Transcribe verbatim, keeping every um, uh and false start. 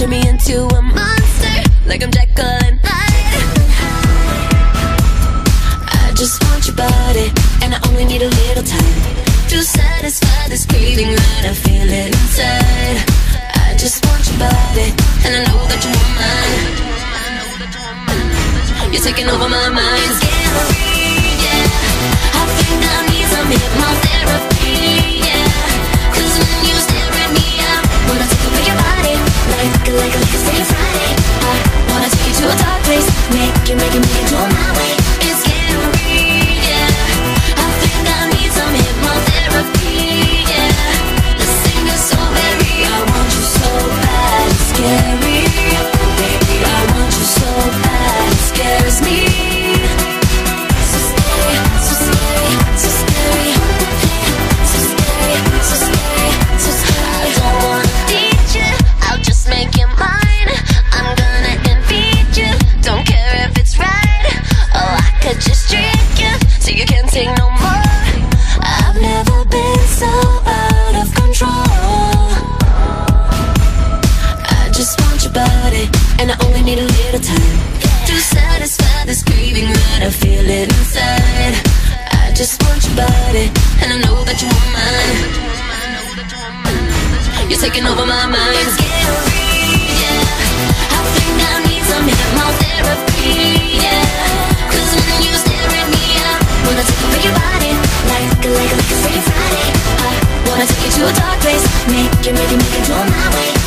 turn me into a monster, like I'm Jekyll and Hyde. I just want your body, and I only need a little time to satisfy this craving that I feel it inside. I just want your body, and I know that you want mine. You're taking over my mind. It's scary, yeah. I think I need some hypnotherapy, yeah. Cause when you stare at me, I wanna take over your body, like, like, like it's a Friday. I wanna take you to a dark place, make you, make you, make you do it my way. It's scary, yeah. I think I need some hypnotherapy, yeah. The thing is so very, I want you so bad, it's scary. Baby, I want you so bad, it scares me. So scary, so scary, so scary. So scary, so scary, so scary. I don't wanna teach you, I'll just make you mine. I'm gonna feed you, don't care if it's right. Oh, I could just trick you, so you can't take no more. I've never been so out of control. I just want your body, and I only need a little time to satisfy this craving that I feel it inside. I just want your body, and I know that you want mine. You're taking over my mind. It's scary, yeah. I think I need some hypnotherapy, yeah. Cause when you stare at me, I wanna take over your body, like, like, like it's a Friday. I wanna take you to a dark place, make you, make you, make you do it my way.